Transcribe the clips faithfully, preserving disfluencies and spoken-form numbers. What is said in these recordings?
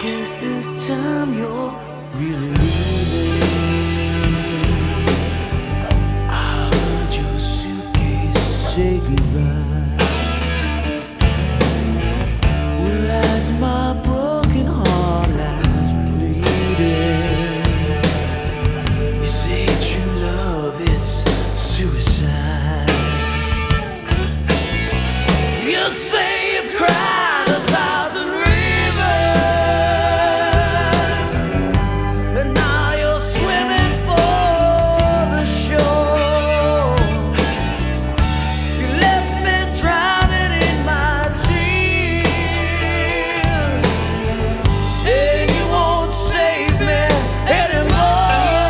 guess this time you're really leaving. I heard your suitcase say goodbye. Well, as my broken heart lies bleeding, you say true love, it's suicide. You say you've cried a thousand rivers, and now you're swimming for the shore. You left me drowning in my tears, and you won't save me anymore.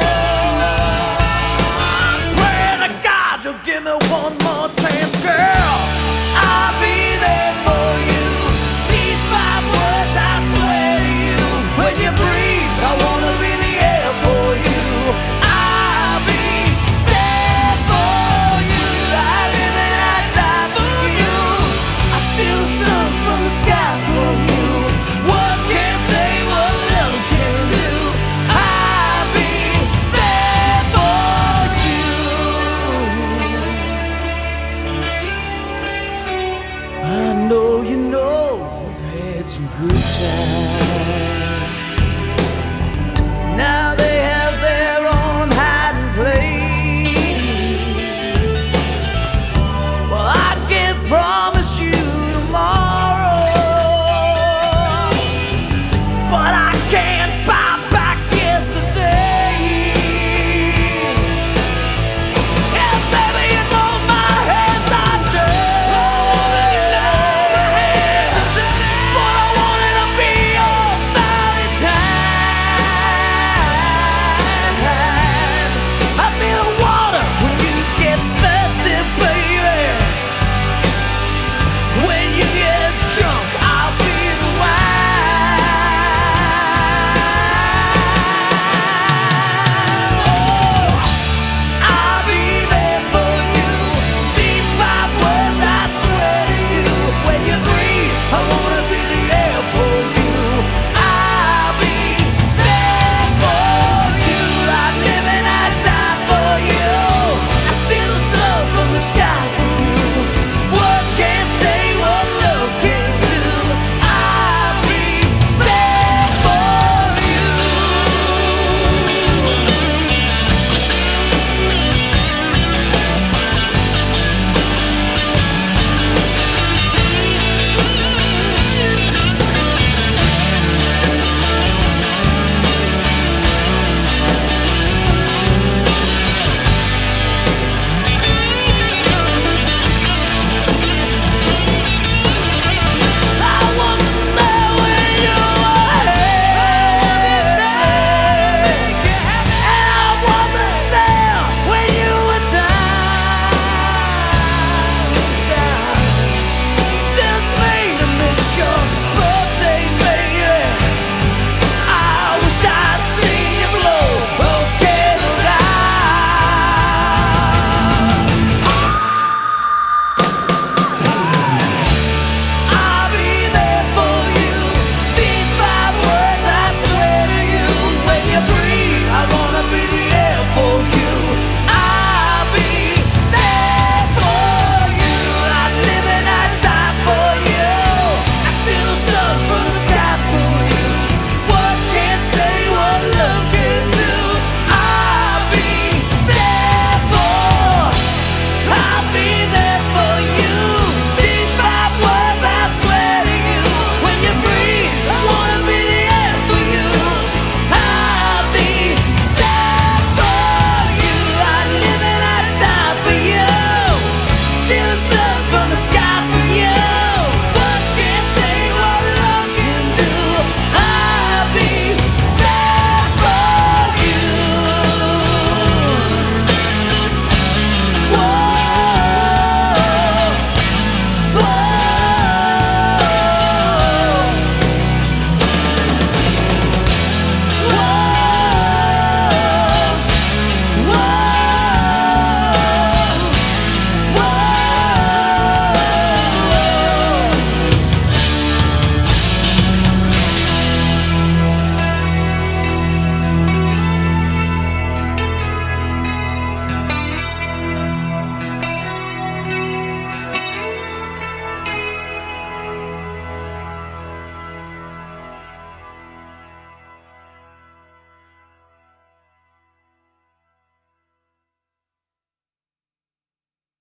I'm praying to God you'll give me one more chance, girl. I'll be there for you. These five words I swear to you. When you breathe, I wanna be the air for you. I'll be there for you. I live and I die for you. I steal the sun from the sky for you. Words can't say what love can do. I'll be there for you. I know you know we've had some good times. Now that